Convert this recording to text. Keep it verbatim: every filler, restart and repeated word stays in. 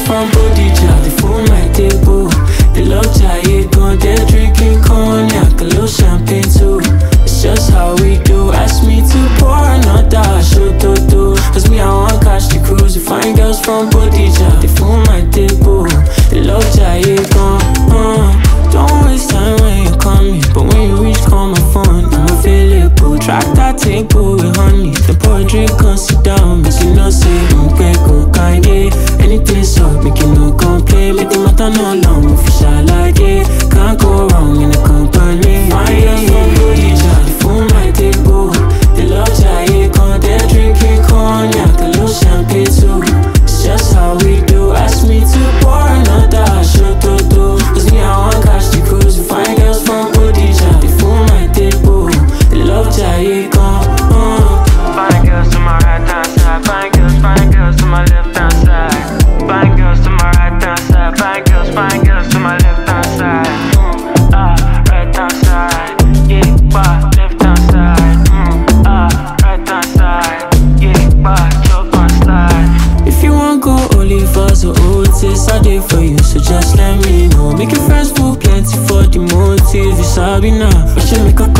from Bodija, they full my table. They love Jaye gun, they're drinking cognac, a little champagne too. It's just how we do. Ask me to pour another show to do. Cause me I want catch the cruise. You find girls from Bodija, they full my table. They love Jaye gun, uh. Don't waste time when you call me, but when you reach, call my phone, I'm available. Track that table with honey, the pour a drink, come sit down. Miss you know say, don't pay, go Kanye. Anything so, make you no complain. Make the matter no long, official like it. Can't go wrong in the company. My girls from Bodija, they full my table. They love Jaye, come they're drinking cognac, a little champagne too. It's just how we do. Ask me to pour another shot to do. Cause me I want catch the cruise. You find girls from Bodija, they full my table. They love Jaye, come uh. Fine girls to my right hand side, fine girls, fine girls to my left hand side. Fine girls to my right hand side, fine girls, fine girls to my left hand side. Mm, ah, right hand side, yeah, bah, left hand side. Mm, ah, right hand side, yeah, bah, chop and slide. If you want go Olivas or Otis, I did for you, so just let me know. Make your friends feel plenty for the motive. You sabi now, but you make a